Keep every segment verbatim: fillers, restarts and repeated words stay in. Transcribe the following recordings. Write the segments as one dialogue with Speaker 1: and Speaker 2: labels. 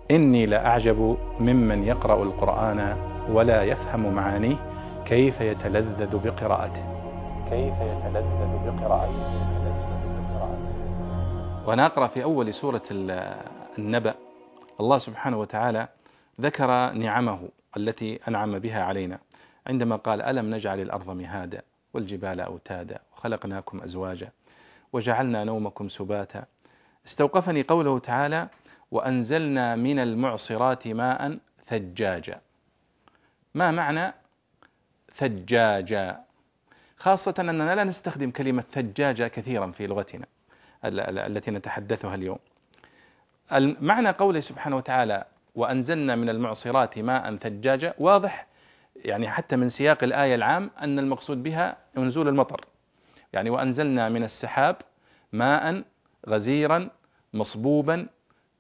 Speaker 1: إني لأعجب ممن يقرأ القرآن ولا يفهم معانيه كيف يتلذذ بقراءته كيف يتلذذ بقراءته وأنا أقرأ في أول سورة النبأ الله سبحانه وتعالى ذكر نعمه التي أنعم بها علينا عندما قال ألم نجعل الأرض مهادا والجبال أوتادا وخلقناكم أزواجا وجعلنا نومكم سباتا. استوقفني قوله تعالى وأنزلنا من المعصرات ماء ثجاجا. ما معنى ثجاجا؟ خاصة أننا لا نستخدم كلمة ثجاجا كثيرا في لغتنا التي نتحدثها اليوم. معنى قوله سبحانه وتعالى وأنزلنا من المعصرات ماء ثجاجا واضح، يعني حتى من سياق الآية العام أن المقصود بها نزول المطر، يعني وأنزلنا من السحاب ماء غزيرا مصبوبا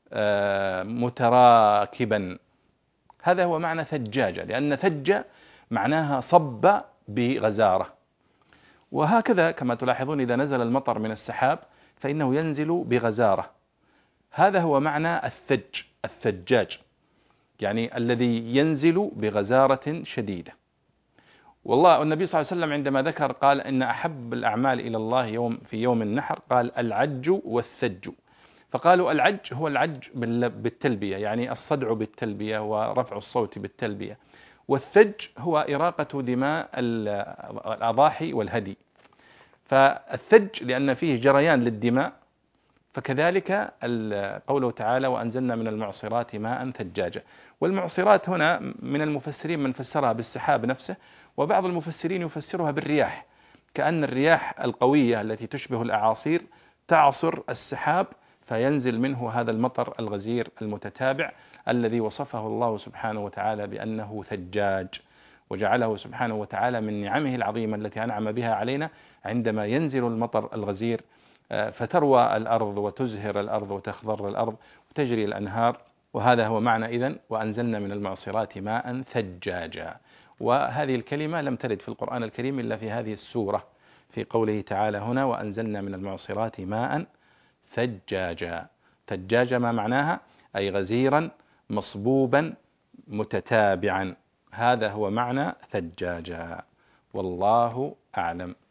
Speaker 1: متراكبا. هذا هو معنى ثجاجة، لأن ثج معناها صب بغزارة، وهكذا كما تلاحظون إذا نزل المطر من السحاب فإنه ينزل بغزارة. هذا هو معنى الثج الثجاج، يعني الذي ينزل بغزارة شديدة. والله النبي صلى الله عليه وسلم عندما ذكر قال إن أحب الأعمال إلى الله يوم في يوم النحر قال العج والثج، فقالوا العج هو العج بالتلبية، يعني الصدع بالتلبية ورفع الصوت بالتلبية، والثج هو إراقة دماء الأضاحي والهدي. فالثج لأن فيه جريان للدماء، فكذلك قوله تعالى وأنزلنا من المعصرات ماء ثجاجا. والمعصرات هنا من المفسرين من فسرها بالسحاب نفسه، وبعض المفسرين يفسرها بالرياح، كأن الرياح القوية التي تشبه الأعاصير تعصر السحاب فينزل منه هذا المطر الغزير المتتابع الذي وصفه الله سبحانه وتعالى بأنه ثجاج، وجعله سبحانه وتعالى من نعمه العظيمة التي أنعم بها علينا عندما ينزل المطر الغزير فتروى الأرض وتزهر الأرض وتخضر الأرض وتجري الأنهار. وهذا هو معنى إذن وأنزلنا من المعصرات ماء ثجاجا. وهذه الكلمة لم ترد في القرآن الكريم إلا في هذه السورة، في قوله تعالى هنا وأنزلنا من المعصرات ماء ثجاجا. ثجاجا ما معناها؟ أي غزيرا مصبوبا متتابعا. هذا هو معنى ثجاجا، والله أعلم.